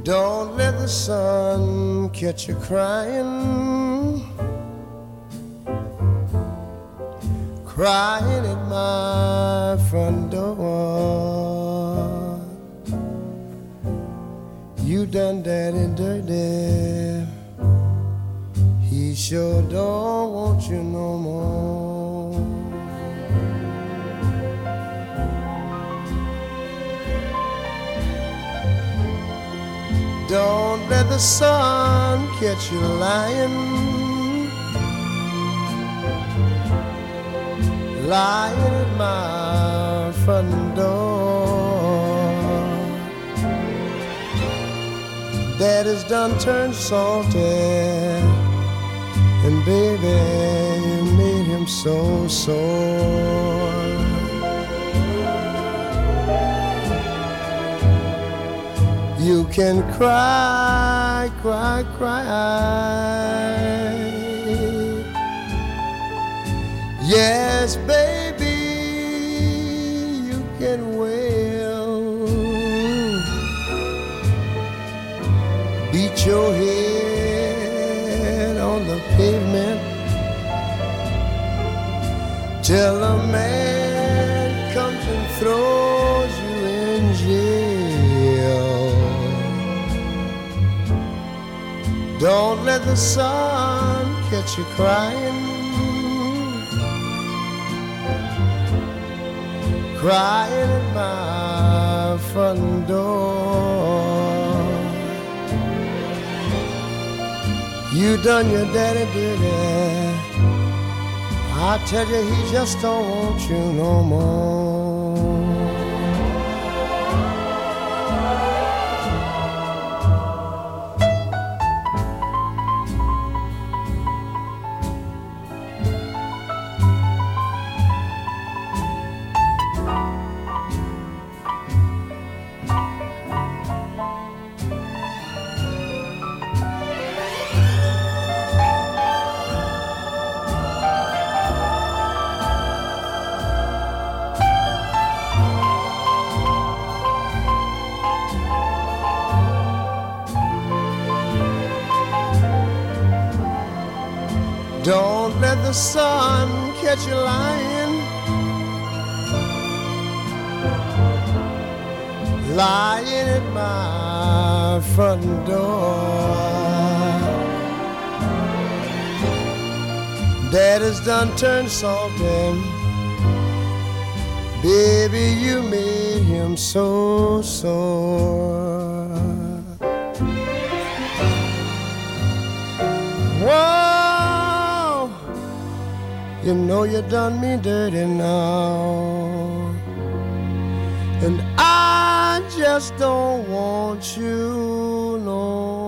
Don't let the sun catch you crying, crying at my front door. You done daddy dirty, he sure don't want you no more. Don't let the sun catch you lying, lying at my front door. Daddy's done turned salty, and baby, you made him so sore. You can cry, cry, cry. Yes, baby, you can wail. Beat your head on the pavement till a man comes and throws you in jail. Don't let the sun catch you crying, crying at my front door. You done your daddy dirty, I tell you he just don't want you no more. Don't let the sun catch you lying, lying at my front door. Daddy's done turned salty, baby, you made him so sore. Whoa! You know you done me dirty now, and I just don't want you no